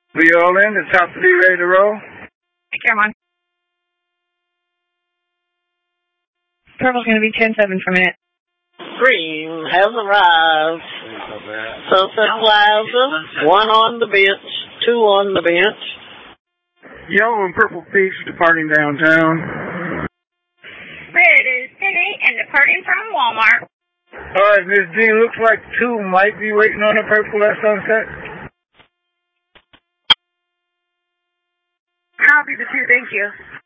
We all in? The top three ready to roll? Come on. Purple's going to be 10-7 for a minute. Green has arrived. Sunset Plaza, 1 on the bench, 2 on the bench. Yellow and Purple Peach departing downtown. Red is City and departing from Walmart. Alright, Miss D, looks like 2 might be waiting on the Purple at Sunset. Copy the 2, thank you.